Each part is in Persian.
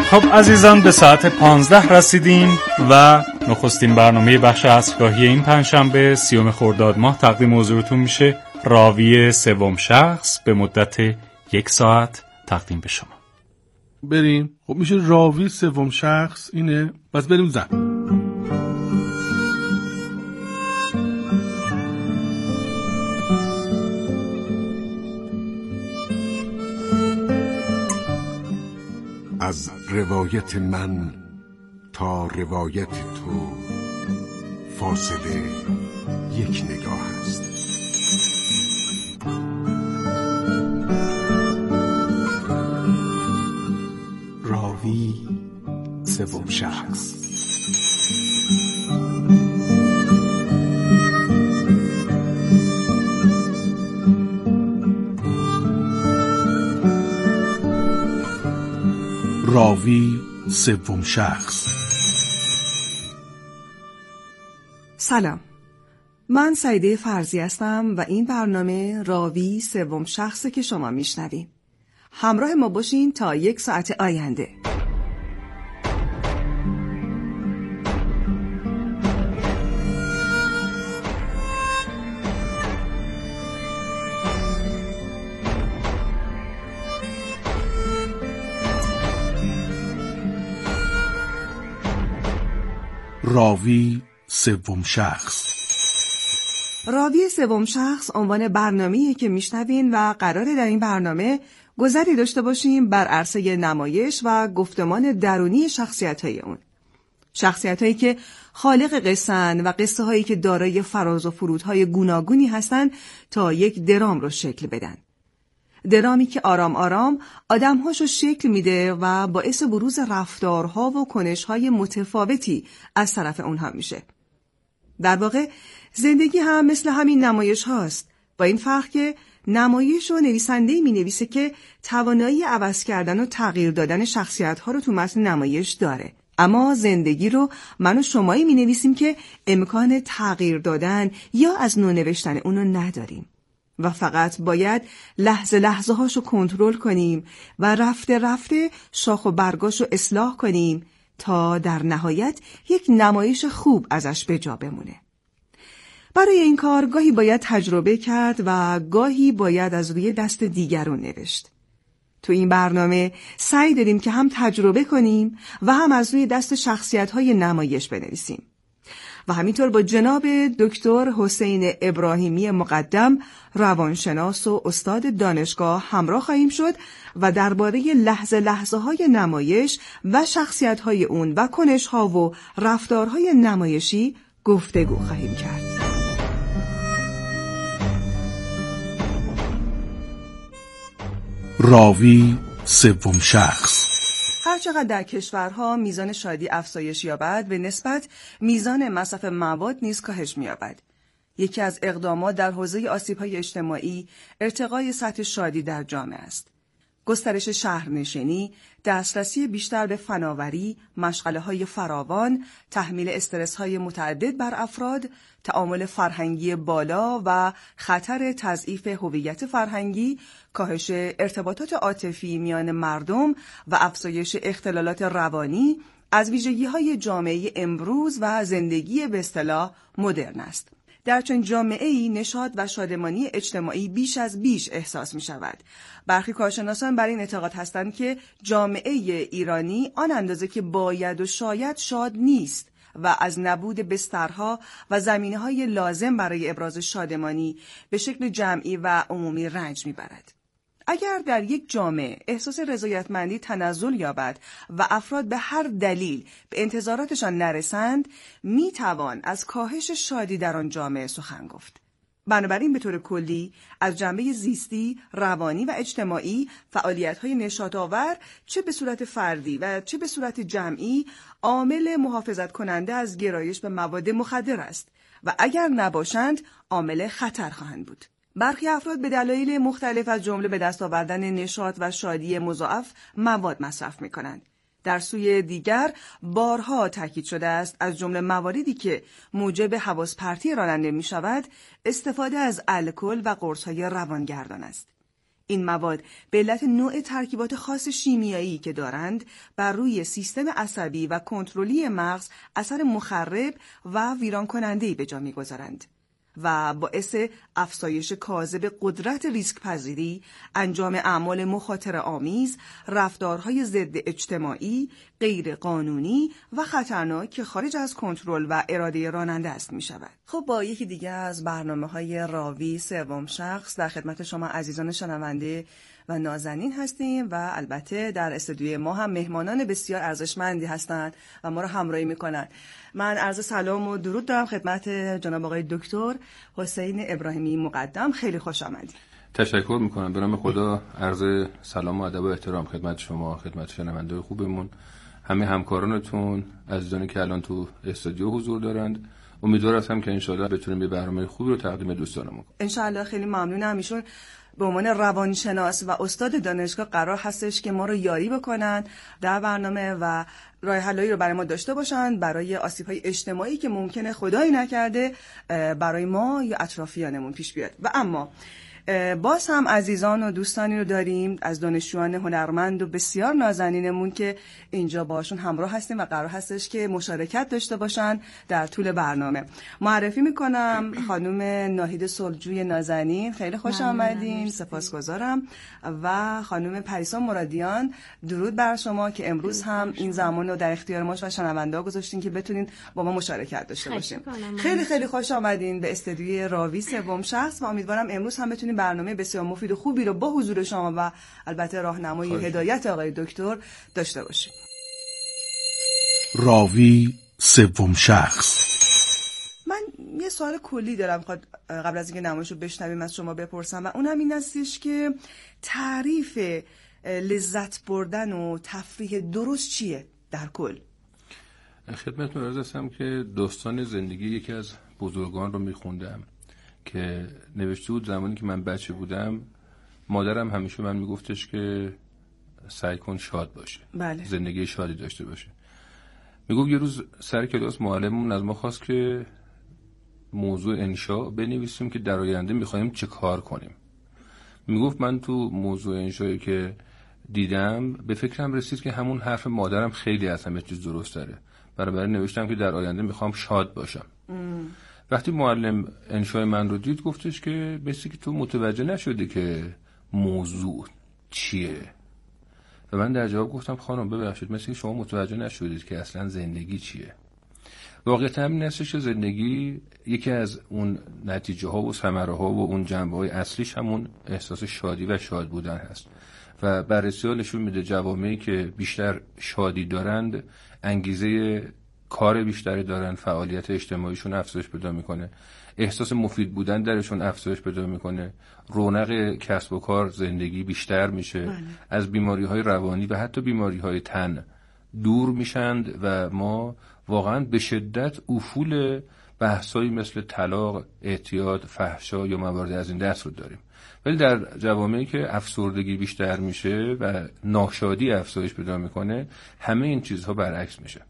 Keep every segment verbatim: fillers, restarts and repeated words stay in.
خب عزیزان به ساعت پانزده رسیدیم و نخستین برنامه بخش عصرگاهی این پنجشنبه سیوم خرداد ماه تقدیم حضورتون میشه. راوی سوم شخص به مدت یک ساعت تقدیم به شما. بریم. خب میشه راوی سوم شخص اینه. بس بریم زن. از روایت من تا روایت تو فاصله یک نگاه است. راوی سوم شخص. راوی سوم شخص. سلام، من سعیده فرزی هستم و این برنامه راوی سوم شخصه که شما میشنوین. همراه ما باشین تا یک ساعت آینده. راوی سوم شخص. راوی سوم شخص عنوان برنامه‌ایه که میشنوین و قراره در این برنامه گذری داشته باشیم بر عرصه نمایش و گفتمان درونی شخصیت‌های اون. شخصیت‌هایی که خالق قصه‌اند و قصه‌هایی که دارای فراز و فرودهای گوناگونی هستند تا یک درام رو شکل بدن. درامی که آرام آرام آدم‌هاشو شکل میده و باعث بروز رفتارها و کنش‌های متفاوتی از طرف اونها میشه. در واقع زندگی هم مثل همین نمایش هاست، با این فرق که نمایش و نویسنده‌ای می‌نویسه که توانایی عوض کردن و تغییر دادن شخصیت‌ها رو تو متن نمایش داره. اما زندگی رو من و شمایی می‌نویسیم که امکان تغییر دادن یا از نو نوشتن اونو نداریم و فقط باید لحظه لحظه هاشو کنترل کنیم و رفته رفته شاخ و برگاشو اصلاح کنیم تا در نهایت یک نمایش خوب ازش به جا بمونه. برای این کار گاهی باید تجربه کرد و گاهی باید از روی دست دیگرون نوشت. تو این برنامه سعی داریم که هم تجربه کنیم و هم از روی دست شخصیت‌های نمایش بنویسیم. و همینطور با جناب دکتر حسین ابراهیمی مقدم، روانشناس و استاد دانشگاه همراه خواهیم شد و درباره لحظه لحظه های نمایش و شخصیت های اون و کنش ها و رفتارهای نمایشی گفتگو خواهیم کرد. راوی سوم شخص. هرچقدر در کشورها میزان شادی افزایش یابد، به نسبت میزان مصرف مواد نیز کاهش می‌یابد. یکی از اقدامات در حوزه آسیب‌های اجتماعی ارتقای سطح شادی در جامعه است. گسترش شهرنشینی، دسترسی بیشتر به فناوری، مشغله‌های فراوان، تحمیل استرس‌های متعدد بر افراد، تعامل فرهنگی بالا و خطر تضعیف هویت فرهنگی، کاهش ارتباطات عاطفی میان مردم و افزایش اختلالات روانی از ویژگی‌های جامعه امروز و زندگی به اصطلاح مدرن است. در چنین جامعه‌ای نشاط و شادمانی اجتماعی بیش از بیش احساس می‌شود. برخی کارشناسان بر این اعتقاد هستند که جامعه ایرانی آن اندازه که باید و شاید شاد نیست و از نبود بسترها و زمینه‌های لازم برای ابراز شادمانی به شکل جمعی و عمومی رنج می‌برد. اگر در یک جامعه احساس رضایتمندی تنزل یابد و افراد به هر دلیل به انتظاراتشان نرسند، میتوان از کاهش شادی در آن جامعه سخن گفت. بنابراین به طور کلی از جنبه زیستی، روانی و اجتماعی فعالیت‌های نشاط‌آور چه به صورت فردی و چه به صورت جمعی عامل محافظت کننده از گرایش به مواد مخدر است و اگر نباشند عامل خطر خواهند بود. برخی افراد به دلایل مختلف از جمله به دست آوردن نشاط و شادی مضاعف مواد مصرف می‌کنند. در سوی دیگر بارها تاکید شده است از جمله مواردی که موجب حواس پرتی راننده می‌شود، استفاده از الکل و قرص‌های روانگردان است. این مواد به علت نوع ترکیبات خاص شیمیایی که دارند بر روی سیستم عصبی و کنترلی مغز اثر مخرب و ویران کننده‌ای به جا می‌گذارند و باعث افزایش کاذب قدرت ریسک پذیری، انجام اعمال مخاطره آمیز، رفتارهای ضد اجتماعی، غیر قانونی و خطرناک که خارج از کنترل و اراده راننده است می شود. خب با یکی دیگه از برنامه‌های راوی سوم شخص در خدمت شما عزیزان شنونده و نازنین هستیم و البته در استودیوی ما هم مهمانان بسیار ارزشمندی هستند و ما رو همراهی میکنن. من عرض سلام و درود دارم خدمت جناب آقای دکتر حسین ابراهیمی مقدم. خیلی خوش آمدید. تشکر میکنم. به نام خدا عرض سلام و ادب و احترام خدمت شما، خدمت شنونده خوبمون، همه همکارانتون، عزیزانی که الان تو استودیو حضور دارند. امیدوار هستم که انشالله بتونیم یه برنامه خوبی رو تقدیم دوستانمون کنیم. انشالله. خیلی ممنونم. ایشون به عنوان روانشناس و استاد دانشگاه قرار هستش که ما رو یاری بکنن در برنامه و راه حلایی رو برای ما داشته باشن برای آسیب‌های اجتماعی که ممکنه خدایی نکرده برای ما یا اطرافیانمون پیش بیاد. و اما باز هم عزیزان و دوستانی رو داریم از دانشجویان هنرمند و بسیار نازنینمون که اینجا باشون همراه هستیم و قرار هستش که مشارکت داشته باشن در طول برنامه. معرفی میکنم خانم ناهید صلحجوی نازنین، خیلی خوش آمدین، سپاسگزارم. و خانم پریسا مرادیان، درود بر شما که امروز هم این زمان رو در اختیار ما و شنونده ها گذاشتین که بتونین با ما مشارکت داشته باشین. خیلی خیلی خوش آمدین به استودیوی راوی سوم شخص و امیدوارم امروز هم بتونین برنامه بسیار مفید و خوبی رو با حضور شما و البته راهنمایی و هدایت آقای دکتر داشته باشیم. راوی سوم شخص. من یه سوال کلی دارم خواهد قبل از اینکه نمایش رو بشنویم از شما بپرسم و اونم این هستش که تعریف لذت بردن و تفریح درست چیه در کل؟ خدمتتون عرض هستم که داستان زندگی یکی از بزرگان رو میخوندم که نوشته بود زمانی که من بچه بودم مادرم همیشه من میگفتش که سعی کن شاد باشه. بله. زندگی شادی داشته باشه. میگفت یه روز سر کلاس معلممون از ما خواست که موضوع انشا بنویسیم که در آینده میخوایم چه کار کنیم. میگفت من تو موضوع انشایی که دیدم به فکرم رسید که همون حرف مادرم خیلی از همه چیز درست داره. برای نوشتم که در آینده میخوام شاد باشم. ام. وقتی معلم انشای من رو دید گفتش که مثل که تو متوجه نشدی که موضوع چیه. و من در جواب گفتم خانم ببخشید مثل که شما متوجه نشدید که اصلا زندگی چیه. واقعیت همین هستش که زندگی یکی از اون نتیجه ها و ثمره ها و اون جنبه های اصلیش همون احساس شادی و شاد بودن هست. و بررسی ها نشون میده جوامعی که بیشتر شادی دارند انگیزه کار بیشتری دارن، فعالیت اجتماعیشون افزایش پیدا میکنه، احساس مفید بودن درشون افزایش پیدا میکنه، رونق کسب و کار زندگی بیشتر میشه، بله. از بیماری‌های روانی و حتی بیماری‌های تن دور میشند و ما واقعا به شدت افول بحثایی مثل طلاق، اعتیاد، فحشا یا موارد از این دست رو داریم. ولی در جوامعی که افسردگی بیشتر میشه و ناشادی افزایش پیدا میکنه همه این چیزها برعکس میشه.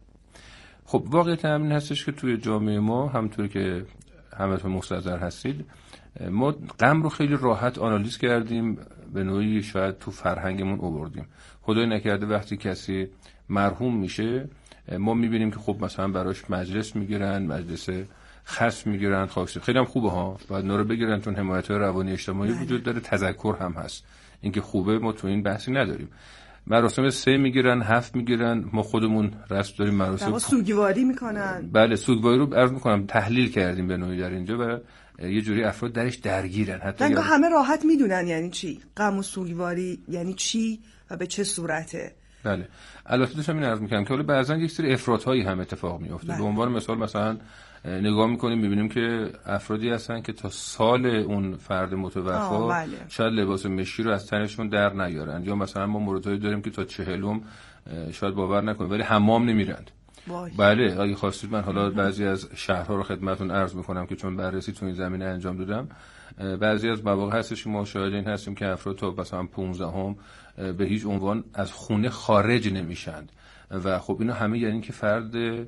خب واقعیت همین هستش که توی جامعه ما همونطور که همتون مستحضر هستید ما غم رو خیلی راحت آنالیز کردیم، به نوعی شاید تو فرهنگمون آوردیم. خدای نکرده وقتی کسی مرحوم میشه ما میبینیم که خب مثلا براش مجلس میگیرن، مجلس خاص میگیرن، خواهش خیلی هم خوبه ها، باید اونا رو بگیرن چون حمایت روانی اجتماعی وجود داره، تذکر هم هست. اینکه خوبه ما تو این بحثی نداریم. مراسم سه میگیرن، هفت میگیرن، ما خودمون رسم داریم مراسم سوگواری میکنن. بله سوگواری رو عرض میکنم تحلیل کردیم به نوعی در اینجا و یه جوری افراد درش درگیرن. حتی یا... همه راحت میدونن یعنی چی غم و سوگواری یعنی چی و به چه صورته. بله البته داشتم این عرض میکنم که حالا بعضا یک سری افراط‌هایی هم اتفاق میفته. به عنوان مثال مثلا نگاه میکنیم میبینیم که افرادی هستن که تا سال اون فرد متوفا بله. شاید لباس مشکی رو از تنشون در نیارن، یا مثلا ما موردایی داریم که تا چهلم شاید باور نکنید ولی حمام نمیرند. باید. بله اگه خواستید من حالا بعضی از شهرها رو خدمتتون عرض میکنم که چون بررسی تو این زمینه انجام دادم. بعضی از مواقع هستش ما شاهد این هستیم که افراد تا مثلا پانزدهم به هیچ عنوان از خونه خارج نمیشن و خب اینا همه یعنی که فرد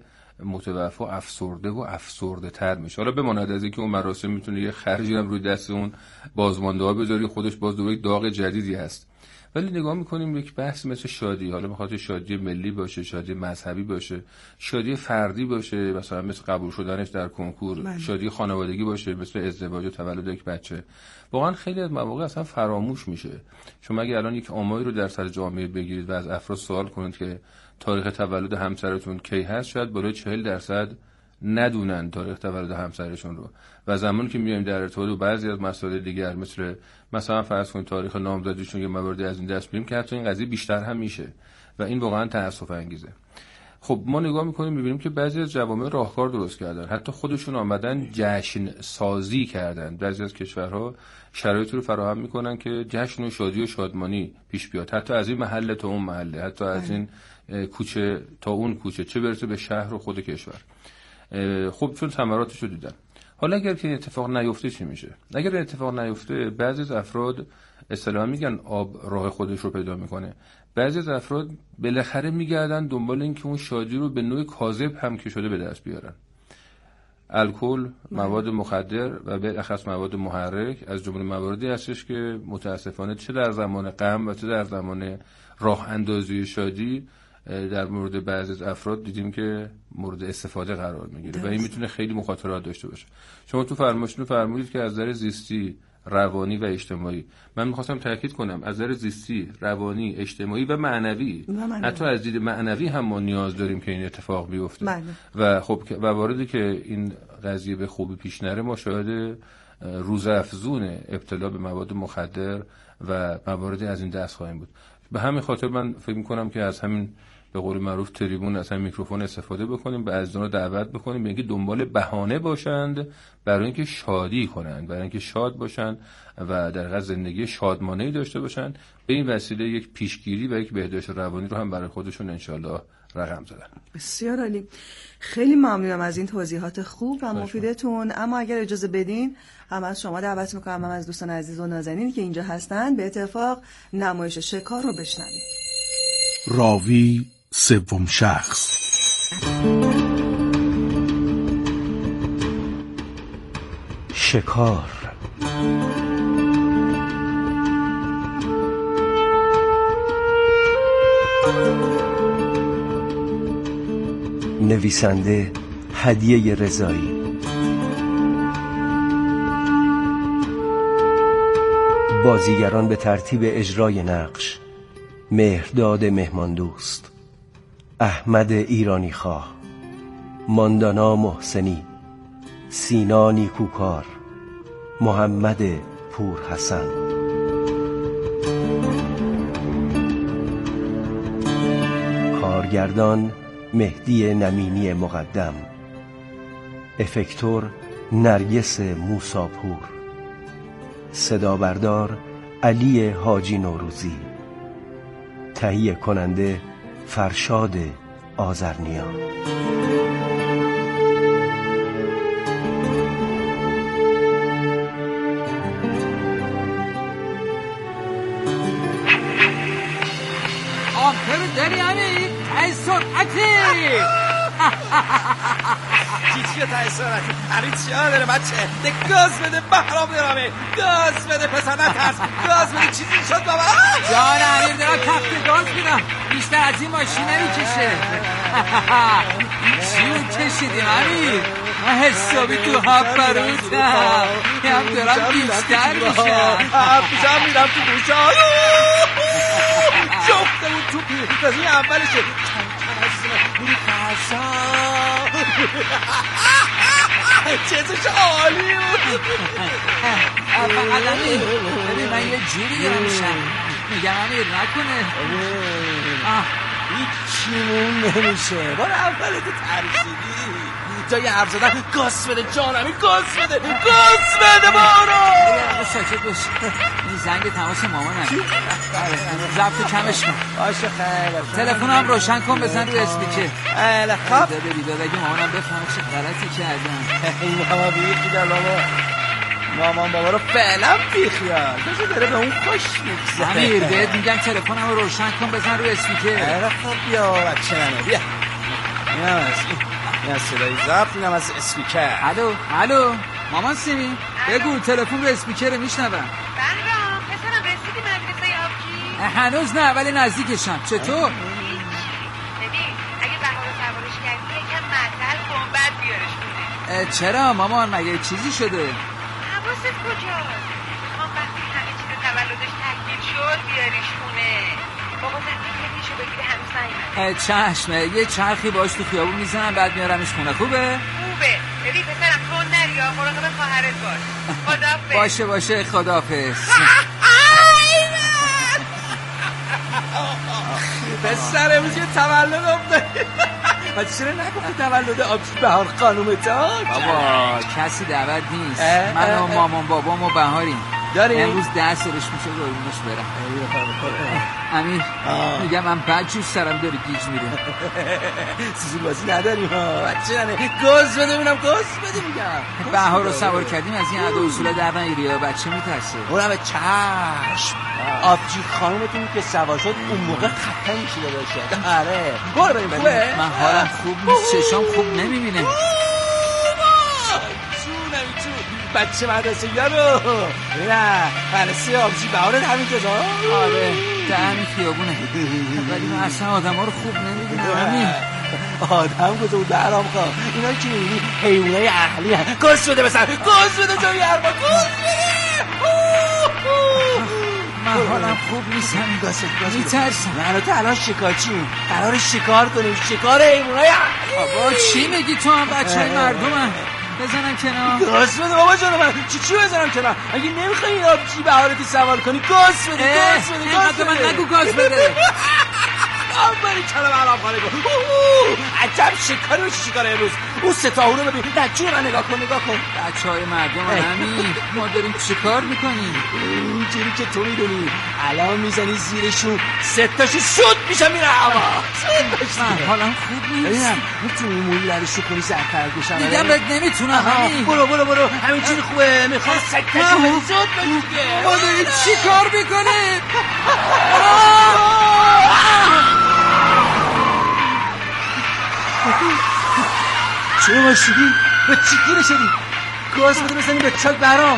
متوفا افسرده و افسرده تر میشه. حالا بماند از اینکه اون مراسم میتونه یه خرجی هم روی دست اون بازمانده ها بذاری، خودش باز دوباره داغ جدیدی هست. ولی نگاه میکنیم یک بحث مثل شادی، حالا میخواد شادی ملی باشه، شادی مذهبی باشه، شادی فردی باشه، مثلا مثل قبول شدنش در کنکور، من. شادی خانوادگی باشه مثل ازدواج و تولد یک بچه، واقعا خیلی از مواقع اصلا فراموش میشه. شما اگه الان یک آماری رو در سر جامعه بگیرید و از افراد سوال کنید که تاریخ تولد همسرتون کی هست، شاید بالای چهل درصد ندونن تاریخ تولد همسرشون رو. و زمانی که میایم در ارتباط با بعضی از مسائل دیگر مثل مثلا فرض کنید تاریخ نامزدیشون یا مواردی از این دست بریم که حتی این قضیه بیشتر هم میشه و این واقعا تأسف انگیزه. خب ما نگاه میکنیم میبینیم که بعضی از جوامع راهکار درست کردن، حتی خودشون آمدن جشن سازی کردن. بعضی از کشورها شرایطی رو فراهم میکنن که جشن و شادی و شادمانی پیش بیاد، حتی از این محله تا اون محله، حتی از این کوچه تا اون کوچه، چه برسه به شهر و خود کشور. خب چون ثمراتش رو دیدن. حالا اگر که اتفاق نیفته چی میشه؟ اگر اتفاق نیفته بعضی از افراد اصطلاحاً میگن آب راه خودش رو پیدا میکنه. بعضی از افراد بالاخره میگردن دنبال این که اون شادی رو به نوع کاذب هم که شده به دست بیارن. الکل، مواد مخدر و بالاخص مواد محرک از جمله مواردی هستش که متاسفانه چه در زمان غم و چه در زمان راه اندازی شادی در مورد بعضی از افراد دیدیم که مورد استفاده قرار میگیره و این میتونه خیلی مخاطرات داشته باشه. شما تو فرمایشتون فرمودید که از نظر زیستی، روانی و اجتماعی، من میخواستم تاکید کنم از نظر زیستی، روانی، اجتماعی و معنوی، حتی از دید معنوی هم ما نیاز داریم که این اتفاق بیفته. معنی. و خب و واردی که این قضیه به خوبی پیش نره، ما شاهد روزافزون ابتلا به مواد مخدر و مواردی از این دست خواهیم بود. به همین خاطر من فکر میکنم که از همین به قول معروف تریبون، از همین میکروفون استفاده بکنیم، به عزیزان رو دعوت بکنیم به اینکه دنبال بهانه باشند برای اینکه شادی کنند، برای اینکه شاد باشند و در واقع زندگی شادمانه‌ای داشته باشند. به این وسیله یک پیشگیری و یک بهداشت روانی رو هم برای خودشون انشالله رقم زدن. بسیار عالی. خیلی ممنونم از این توضیحات خوب و مفیدتون. اما اگر اجازه بدین هم از شما دعوت میکنم، هم از دوستان عزیز و نازنینی که اینجا هستن به اتفاق نمایش شکار رو بشنویم. راوی سوم شخص. شکار. نویسنده هدیه رضایی. بازیگران به ترتیب اجرای نقش: مهرداد مهماندوست، احمد ایرانی خواه، ماندانا محسنی، سینا نیکوکار، محمد پور حسن. کارگردان مهدی نمینی مقدم، افکتور نرگس موساپور، صدا بردار علی حاجی نوروزی، تهیه کننده فرشاد آذرنیا. آخر داری همین تای سرعتی چیچیه تای سرعتی همین چی ها داره بچه ده گاز بده بحرام درامه گاز بده پسر نترس گاز بده چیزی شد بابا جان همین دارم تخت گاز میدم بیشتر از این ماشین نمیکشه چی اون کشیدیم همین من حسابی تو هف بروتم هم دارم بیشتر میشم پیشم میرم تو گوشه جفته بود تو پیرزی اولشه بودی پرسا چیزش عالی بود فقط همین ببین من یه جوری دارم میشم میگم همین نکنه هیچیمون نمیشه بار اول تو ترسیدی جای حرف زدن گاز بده جانمی گاز بده گاز بده بارو یه ساکت باش این زنگ تماس مامانم ضبط کمش کن باشه خیلی تلفنم روشن کن بزن روی اسپیکر خیلی خب داده بیداد اگه مامانم بفهمه چه غلطی کردم این ماما بیخی در بابا مامان بابا رو فعلا بیخیال بزن داره به اون خوش میگذاره امیر بهت میگم تلفنم رو روشن کن بزن روی اسپیکر خیلی خب بیا بچه منه بیا این هم هست این از صدای ضبط، اینم از اسپیکر. الو الو مامان سیمی بگو تلفن رو اسپیکر میشنوم. بهرام پسرم رسیدی مدرسه آبجی؟ هنوز نه ولی نزدیکشم. چطور؟ ببین اگه بهار رو سوارش کردی یکم معطل کن بعد بیارش خونه. چرا مامان مگه چیزی شده؟ حواست کجاست؟ میخوام وقتی همه چیز تولدش تکمیل شد بیاریش خونه. بابا زنده کلیشو بگیره هنوز نیومده. چشمه یه چرخی باش تو خیابون میزنم بعد میارمش خونه. خوبه؟ خوبه. ببین پسرم تو نری یا مراقب خواهرت باش. خداحافظ. باشه باشه خداحافظ. پسر امروز یه تولد افتاده. و چرا نگفتی تولد آبجی بهار خانومتا؟ بابا کسی دعوت نیست. من و مامان بابام و بهاریم. داریم؟ امروز ده سالش میشه قربونش برم. امیر میگم من بچه سرم داره گیج میره. سوزول بازی نداریم ها بچه ننه. گاز بده بینم گاز بده میگم. بهار رو سوار کردیم از این عدا اصولا در نگیری ها بچه میترسه. اونم چشم آبجی خانومتون که سوار شد اون موقع خطه میشیده باشه. آره برو بریم خوبه؟ من حالم خوب نیست چشام خوب نمیبینه. بچه مدرسه یارو نه مدرسه آبجی بهارت همین کجا؟ آره در همین خیابونه. ولی من اصلا آدم ها رو خوب نمیدونم. همین آدم کجا بود بهرام خواه اینا که میبینی حیوانای اهلی هم گاز شده بسن گاز شده جایی هرما گاز شده. من حالم خوب نیست. همین گاز شده میترسم. من تو الان شکارچیم قرار شکار کنیم شکار حیوانای اهلی. بابا چی میگی تو هم بچه های مردمم بزنم کنار. گاز بده بابا جانو من چی چی بزنم کنار؟ اگه نمیخوای این آبجی بهارتی سوار کنی گاز بده گاز بده گاز بده. من نگو گاز بده. آمباری کلم علام خانه کن. عجب شکاری و شکار امروز. اون ستاهو رو ببین نجوی من نگاه کن نگاه کن. بچه های مردم همین ما داریم چی کار میکنیم؟ اینجوری که تو میدونی الان میزنی زیرشون ستاشو شد میشه میره هوا. من حالم خوب نیست. میتونی مولی لرشو کنی زرفرگشم میگم بهت نمیتونم. همین برو برو برو همین چیز خوبه. میخوام سکتشو شد بشیده. ما داریم چی کار میکنیم؟ چرا باشیدی؟ به چی گیره شدی؟ گاز بده بزنیم به چاک برام.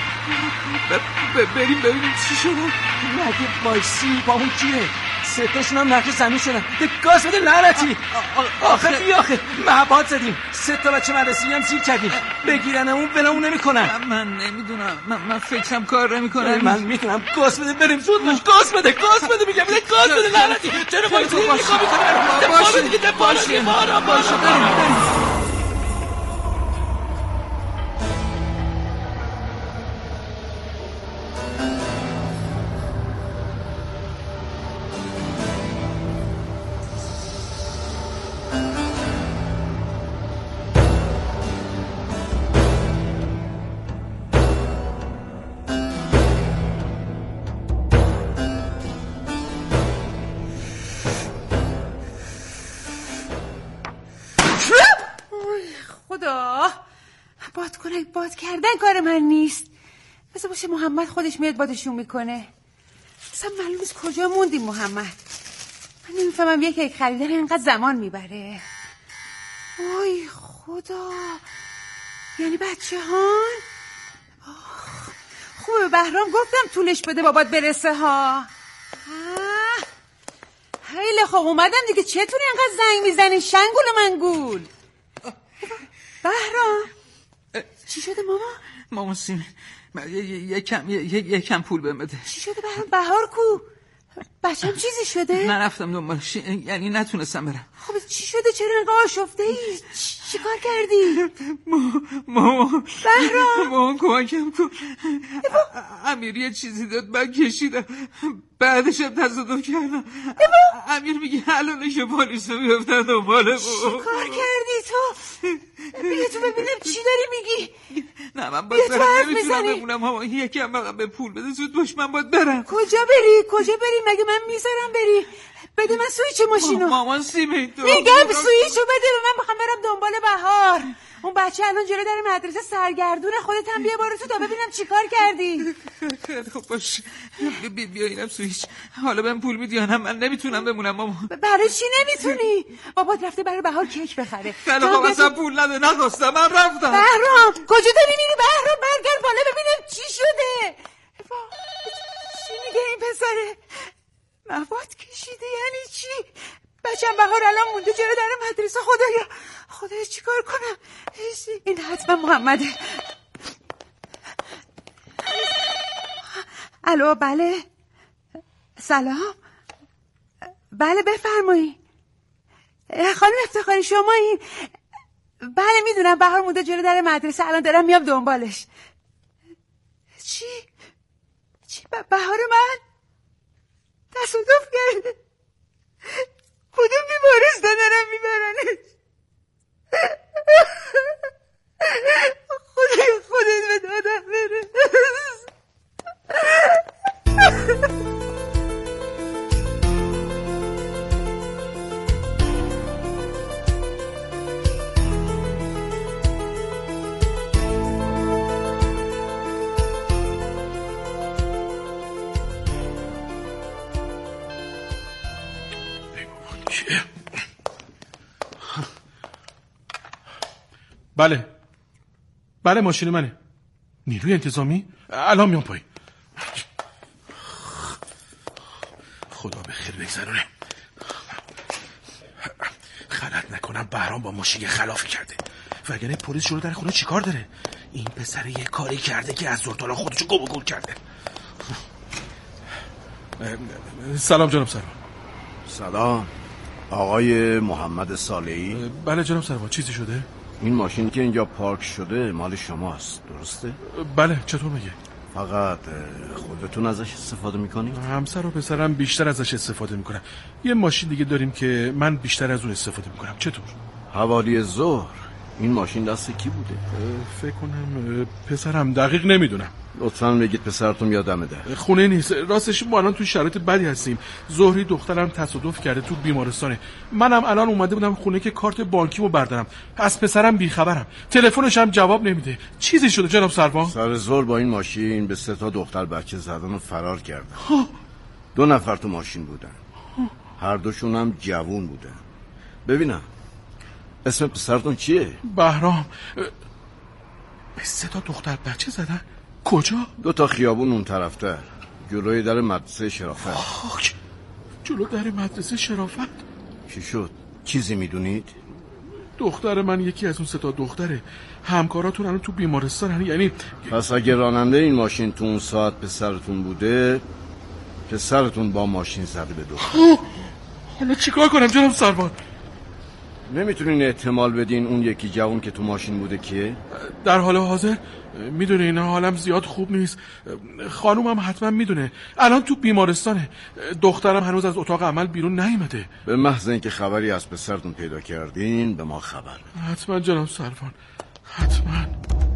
بریم ببینیم چی شده. نگه بایسی با اون کیه ستاشون هم نقش زمین شدن. به گاز بده لعنتی. آخه بی آخه محبات زدیم سه تا بچه مدرسی هم سیر کردیم بگیرنمون بلمون نمی کنن. من, من نمیدونم من, من فکرم کار نمی کنم. من میتونم گاز بده بریم زود باش. گاز بده گاز بده میگم بده گاز بده لعنتی. چرا بایسی میخوام میکنم دفاع دیگه دفاع دیگه بارا باشه. بریم بریم. باد کنه باد کردن کار من نیست. بذار باشه محمد خودش میاد بادشون میکنه. اصلا معلوم نیست کجا موندیم محمد. من نمیفهمم یک یک خریدن اینقدر زمان میبره. وای خدا یعنی بچه هان خوبه. بهرام گفتم طولش بده بابات برسه ها. خیلی خوب اومدم دیگه. چطوری اینقدر زنگ میزنی شنگول منگول؟ بهرام چی شده ماما؟ ماما سیم یکم یکم پول بهم بده. چی شده بهرام؟ بهار کو؟ بچم چیزی شده؟ نرفتم دنبالش یعنی نتونستم برم. خب چی شده؟ چرا انقدر آشفته ای؟ چی کار کردی؟ ماما بهرام ماما کمکم کن. امیر یه چیزی داد من کشیدم بعدش هم تصادف کردم. امیر میگه الانش پالیسو میفتن دنباله. چی کار کردی تو؟ بیا تو ببینم چی داری میگی. نه من باید برم نمیتونم بمونم. ماما یکی هم به پول بده زود باش من باید برم. کجا بری؟ کجا بری؟ مگه من میذارم بری؟ بده من سویچ ماشینو. مامان سیبه تو میگم سویچو بده به من، میخوام برم دنبال بهار. اون بچه الان جلو در مدرسه سرگردونه، خودت هم بیا برو تو تا ببینم چیکار کردی. خب باش بیا بیا اینم سویچ. حالا بهم پول میدی یا نه؟ من نمیتونم بمونم مامان. برای چی نمیتونی؟ بابات رفته برای بهار کیک بخره. خلاص اصلا پول نده، نخواستم، من رفتم. بهرام کجا داری میری؟ بهرام برگرد بالا ببینم چی شده. چی میگه این پسره؟ مواد کشیده یعنی چی؟ بچم بهار الان مونده جلو در مدرسه. خدایا خدایا چیکار کنم؟ این حتما محمده. الو بله سلام. بله بفرمایید خانم افتخاری شما این؟ بله میدونم بهار مونده جلو در مدرسه، الان دارم میام دنبالش. چی؟ چی بهار من؟ تصادف کرده؟ کدوم بیمارستان دارم میبرنش؟ خدای خودت به دادم بره. بله بله ماشین منه. نیروی انتظامی؟ الان میام پایین. خدا به خیر بگذرونه. غلط نکنم بهرام با ماشین خلافی کرده، وگرنه پلیس جلو در خونه چیکار داره؟ این پسر یه کاری کرده که از زورتالا خودشو گم و گور کرده. سلام جناب سروان. سلام آقای محمد صالحی. بله جناب سروان چیزی شده؟ این ماشین که اینجا پارک شده مال شماست درسته؟ بله چطور میگه؟ فقط خودتون ازش استفاده میکنید؟ همسر و پسرم بیشتر ازش استفاده میکنن. یه ماشین دیگه داریم که من بیشتر از اون استفاده میکنم. چطور؟ حوالی ظهر این ماشین دست کی بوده؟ فکر کنم پسرم، دقیق نمیدونم. لطفاً بگید پسرتون یادمه ده. خونه نیست، راستش ما الان تو شرایط بدی هستیم. ظهری دخترم تصادف کرده تو بیمارستانه. منم الان اومده بودم خونه که کارت بانکیمو بردارم. از پسرم بیخبرم، تلفنش هم جواب نمیده. چیزی شده جناب سروان؟ سر ظهر با این ماشین به سه تا دختر بچه زدن و فرار کردن. دو نفر تو ماشین بودن، هر دوشون هم جوون بودن. ببینم اسم پسرتون چیه؟ بهرام. به سه تا دختر بچه زدن؟ کجا؟ دو تا خیابون اون طرفتر، جلوی در مدرسه شرافت. آخ، جلو در مدرسه شرافت؟ چی شد؟ چیزی میدونید؟ دختر من یکی از اون سه تا دختره. همکاراتون الان تو بیمارستانن. یعنی پس اگه راننده این ماشین تو اون ساعت پسرتون بوده، پسرتون با ماشین زده به دختر. حالا چیکار کنم جناب سروان؟ نمیتونین احتمال بدین اون یکی جوان که تو ماشین بوده کیه؟ در حال حاضر میدونه اینا حالم زیاد خوب نیست. خانومم حتما میدونه الان تو بیمارستانه. دخترم هنوز از اتاق عمل بیرون نیومده. به محض اینکه خبری از پسرتون پیدا کردین به ما خبر. حتما جناب سروان، حتما.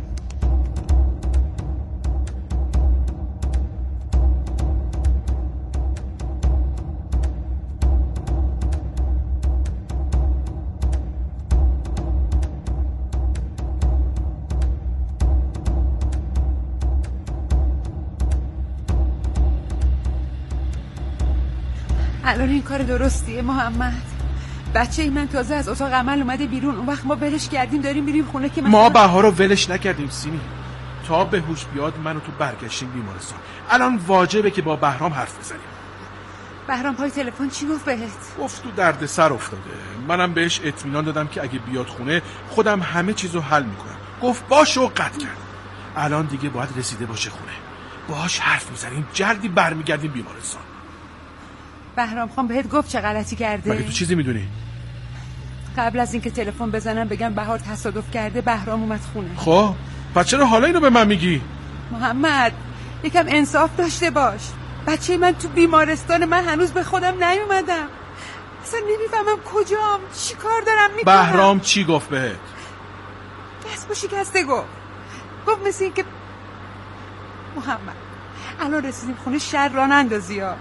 الان این کار درستیه محمد؟ بچه ای من تازه از اتاق عمل اومده بیرون، اون وقت ما ولش کردیم داریم میریم خونه که مثلا... ما بهار رو ولش نکردیم سیمی. تا به هوش بیاد منو تو برگشتیم بیمارستان. الان واجبه که با بهرام حرف بزنیم. بهرام پای تلفن چی گفت بهت؟ گفت تو درد سر افتاده. منم بهش اطمینان دادم که اگه بیاد خونه خودم همه چیزو حل میکنم. گفت باشه و قطع کرد. الان دیگه باید رسیده باشه خونه. باهاش حرف میزنیم، جلدی برمیگردیم بیمارستان. بهرام خان بهت گفت چه غلطی کرده؟ مگه تو چیزی میدونی؟ قبل از اینکه تلفن بزنم بگم بهار تصادف کرده بهرام اومد خونه. خب پس چرا حالا اینو به من میگی؟ محمد یکم انصاف داشته باش. بچه من تو بیمارستان، من هنوز به خودم نیومدم. اصلا نمیفهمم کجام، چی کار دارم میکنم. بهرام چی گفت بهت؟ دست با شکسته گفت. گفت مثل این که محمد الان رسیدیم خونه شر راه نندازی ها.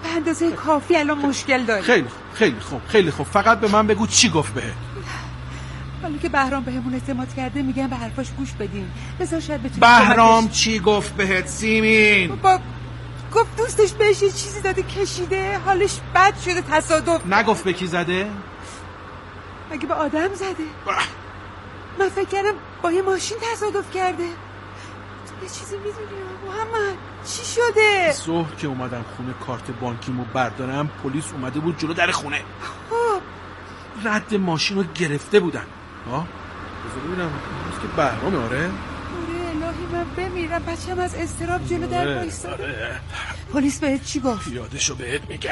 به اندازه کافی الان مشکل داری. خیلی خوب خیلی خوب خیلی خوب فقط به من بگو چی گفت بهت. حالا که بهرام بهمون اعتماد کرده میگم به حرفاش گوش بدیم. بذار شاید بتونیم. بهرام چی گفت بهت سیمین؟ با... گفت دوستش بهش یه چیزی داده کشیده، حالش بد شده، تصادف. نگفت به کی زده؟ اگه به آدم زده. من فکر کردم با یه ماشین تصادف کرده. یه چیزی میدونی محمد چی شده؟ ظهر که اومدم خونه کارت بانکیمو بردارم پلیس اومده بود جلو در خونه. خب رد ماشین رو گرفته بودن. ها بذار ببینم که بهرام. آره آره الهی من بمیرم. بچه‌م از اضطراب جلو در وایساده. پلیس بهت چی گفت؟ یادشو بهت میگم.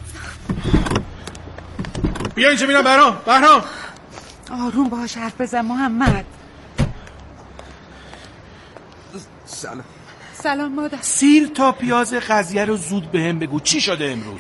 بیا اینجا میرم. بهرام بهرام آروم باهاش حرف بزن محمد. سلام. سلام مادر. سیر تا پیاز قضیه رو زود به هم بگو چی شده امروز؟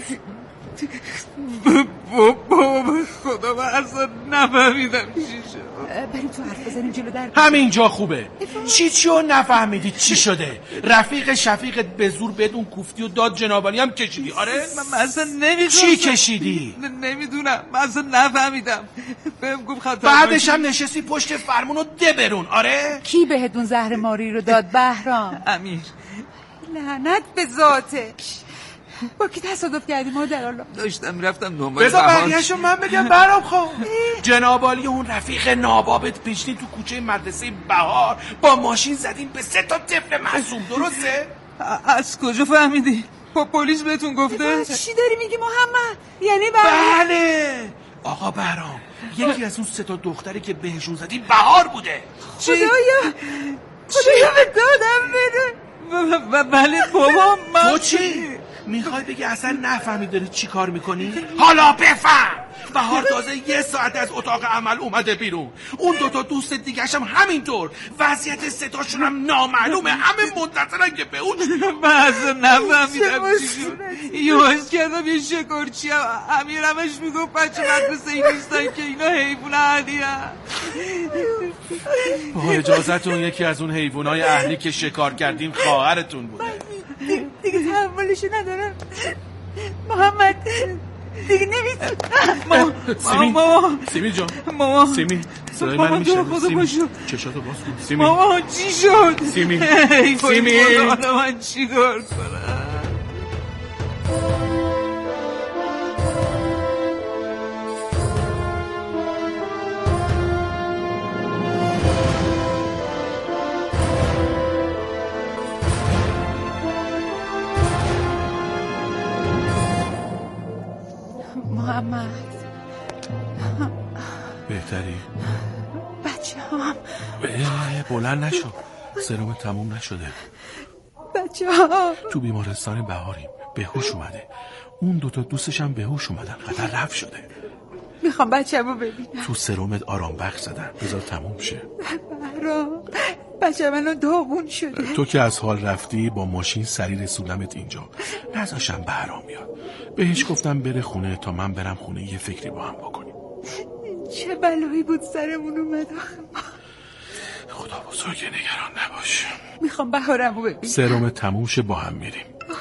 بابا خدا من اصلا نفهمیدم چی شد. بریم تو حرف بزنیم جلو در. همینجا خوبه. چی چیو نفهمیدی چی شده؟ رفیق شفیقت به زور بدون کوفتی و داد جنابالی هم کشیدی. آره من اصلا نمیدونم چی کشیدی؟ نمیدونم من اصلا نفهمیدم. بهم گفت خطر. بعدش هم نشستی پشت فرمون و دبرون. آره کی بهتون زهر ماری رو داد؟ بهرام. امیر. لعنت به ذاتش. با کی تصادف کردی مادر الله؟ داشتم میرفتم دنبال بذار بقیه‌شو من بگم. بهرام خب جنابالی اون رفیق نابابت پیشنی تو کوچه مدرسه بهار با ماشین زدین به سه تا طفل معصوم. درسته؟ از کجا فهمیدی؟ با پلیس بهتون گفته؟ چی داری میگی محمد؟ یعنی بله آقا بهرام یکی از اون سه تا دختری که بهشون زدی بهار بوده. خدایا خدایا به دادم بده. بله بابا من. تو چی؟ میخوای بگی اصلا نفهمی داری چی کار میکنی؟ حالا بفهم. بهار تازه یه ساعت از اتاق عمل اومده بیرون. اون دوتا دوست دیگرش هم همینطور. وضعیت ستاشون هم نامعلومه. همه منتظرن که به اون. من اصلا نفهمیدم چی شد. یواش کردم یه شکرچی هم امیر همش میگفت بچه مدرسه این نیستن که اینا حیوان اهلی هم. با اجازتون یکی از اون حیوانای اهلی که شکار کردیم خواهرتون بوده. دیگه تحملشو ندارم محمد. دیگه نمیتونم. سیمین ماما سیمین جان ماما سیمین صدای من میشه. سیمین چشاتو باز کن. سیمین ماما چی شد؟ سیمین سیمین من چی کار کنم؟ محمد بهتری؟ بچه هم بلند نشو سرم تموم نشده. بچه ها تو بیمارستان بهاریم. بهوش اومده. اون دوتا دوستش هم بهوش اومدن. خطر رفت شده. میخوام بچه همو ببینم. تو سرمت آرام بخش زدن. بذار تموم شه. بهرام بچه منو داغون شده. تو که از حال رفتی با ماشین سری رسوندمت اینجا. نذاشم بهرام بیاد. بهش گفتم بره خونه تا من برم خونه یه فکری با هم بکنیم. چه بلایی بود سرمون اومد. خدا بزرگ نگران نباش. میخوام بهارمو ببینم. سرم تموم شه با هم میریم.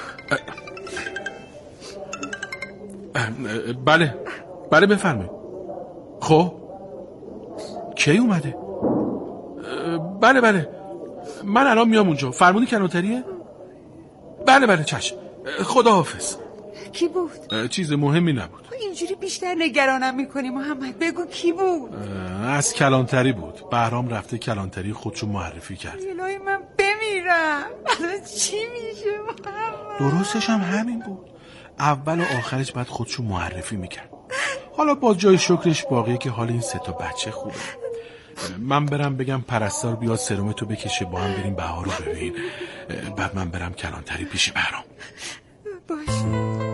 بله بله بفرمایید. خب کی اومده؟ بله بله من الان میام اونجا. فرمودی کلانتریه؟ بله بله چشم. خداحافظ. کی بود؟ چیز مهمی نبود. اینجوری بیشتر نگرانم میکنی محمد. بگو کی بود؟ از کلانتری بود. بهرام رفته کلانتری خودشو معرفی کرد. الهی من بمیرم. الان چی میشه محمد؟ درستش هم همین بود. اول و آخرش بعد خودشو معرفی میکرد. حالا با جای شکرش باقیه که حال این سه تا بچه خوبه. من برم بگم پرستار بیاد سرمتو بکشه با هم بریم بهار رو ببین. بعد من برم کلانتری پیش بهرام. باشه.